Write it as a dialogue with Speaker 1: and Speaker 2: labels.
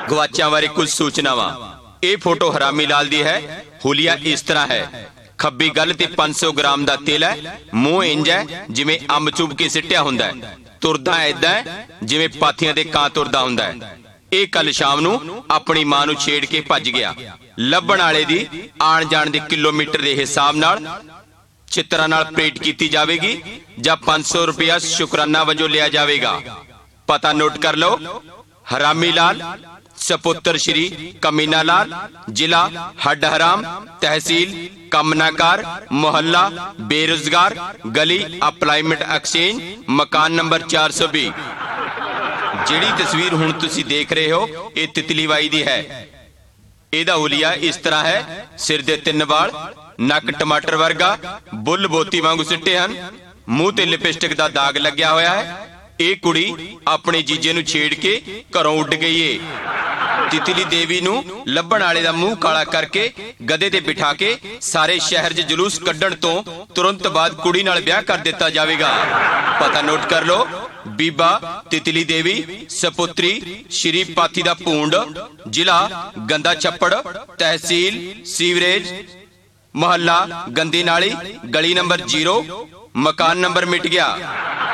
Speaker 1: ਗਵਾਚਾਂ ਬਾਰੇ ਕੁਝ ਸੂਚਨਾਵਾਂ। ਇਹ ਫੋਟੋ ਹਰਾਮੀ ਲਾਲ ਦੀ ਹੈ। ਹੁਲੀਆ ਇਸ ਤਰ੍ਹਾਂ ਹੈ। ਖੱਬੀ ਗੱਲ ਤੇ 500 ਗ੍ਰਾਮ ਦਾ ਤਿਲ ਹੈ। ਮੂੰਹ ਇੰਜ ਹੈ ਜਿਵੇਂ ਅੰਬ ਚੁੱਭ ਕੇ ਸਿੱਟਿਆ ਹੁੰਦਾ ਹੈ। ਤੁਰਦਾ ਏਦਾਂ ਹੈ ਜਿਵੇਂ ਪਾਥੀਆਂ ਦੇ ਕਾਂ ਤੁਰਦਾ ਹੁੰਦਾ ਹੈ। ਇਹ ਕੱਲ ਸ਼ਾਮ ਨੂੰ ਆਪਣੀ ਮਾਂ ਨੂੰ ਛੇੜ ਕੇ ਭੱਜ ਗਿਆ। ਲੱਭਣ ਵਾਲੇ ਦੀ ਆਣ ਜਾਣ ਦੇ ਕਿਲੋਮੀਟਰ ਦੇ ਹਿਸਾਬ ਨਾਲ ਚਿੱਤਰਾਂ ਨਾਲ ਪਰੇਡ ਕੀਤੀ ਜਾਵੇਗੀ ਜਾਂ 500 ਰੁਪਇਆ ਸ਼ੁਕਰਾਨਾ ਵਜੋਂ ਲਿਆ ਜਾਵੇਗਾ। ਪਤਾ ਨੋਟ ਕਰ ਲਓ। ਹਰਾਮੀ ਲਾਲ ਸਪੁੱਤਰ ਸ਼੍ਰੀ ਕਮੀਨਾ ਲਾਲ, ਜ਼ਿਲ੍ਹਾ ਹੱਡ ਹਰਾਮ, ਤਹਿਸੀਲ ਕਮਨਾਕਾਰ, ਮੁਹੱਲਾ ਬੇਰੁਜ਼ਗਾਰ, ਗਲੀ ਅਪਲਾਈਮੈਂਟ ਐਕਸਚੇਂਜ, ਮਕਾਨ ਨੰਬਰ 420। ਜਿਹੜੀ ਤਸਵੀਰ ਹੁਣ ਤੁਸੀਂ ਦੇਖ ਰਹੇ ਹੋ ਇਹ ਤਿਤਲੀ ਬਾਈ ਦੀ ਹੈ। ਇਹਦਾ ਹੁਲੀਆ ਇਸ ਤਰ੍ਹਾਂ ਹੈ। ਸਿਰ ਦੇ 3 ਵਾਲ, ਨੱਕ ਟਮਾਟਰ ਵਰਗਾ, ਬੁੱਲ ਬੋਤੀ ਵਾਂਗੂ ਸਿੱਟੇ ਹਨ, ਮੂੰਹ ਤੇ ਲਿਪਸਟਿਕ ਦਾ ਦਾਗ ਲੱਗਿਆ ਹੋਇਆ ਹੈ। ਇਹ ਕੁੜੀ ਆਪਣੇ ਜੀਜੇ ਨੂੰ ਛੇੜ ਕੇ ਘਰੋਂ ਉੱਡ ਗਈ ਏ। ਤਿਤਲੀ ਦੇਵੀ ਨੂੰ ਲੱਭਣ ਵਾਲੇ ਦਾ ਮੂੰਹ ਕਾਲਾ ਕਰਕੇ ਗਧੇ ਤੇ ਬਿਠਾ ਕੇ ਸਾਰੇ ਸ਼ਹਿਰ 'ਚ ਜਲੂਸ ਕੱਢਣ ਤੋਂ ਤੁਰੰਤ ਬਾਅਦ ਕੁੜੀ ਨਾਲ ਵਿਆਹ ਕਰ ਦਿੱਤਾ ਜਾਵੇਗਾ। ਪਤਾ ਨੋਟ ਕਰ ਲਓ। ਬੀਬਾ ਤਿਤਲੀ ਦੇਵੀ ਸਪੁੱਤਰੀ ਸ਼੍ਰੀ ਪਾਥੀ ਦਾ ਭੂੰਡ, ਜ਼ਿਲ੍ਹਾ ਗੰਦਾ ਛੱਪੜ, ਤਹਿਸੀਲ ਸੀਵਰੇਜ, ਮੁਹੱਲਾ ਗੰਦੀ ਨਾਲੀ, ਗਲੀ ਨੰਬਰ 0, ਮਕਾਨ ਨੰਬਰ ਮਿਟ ਗਿਆ।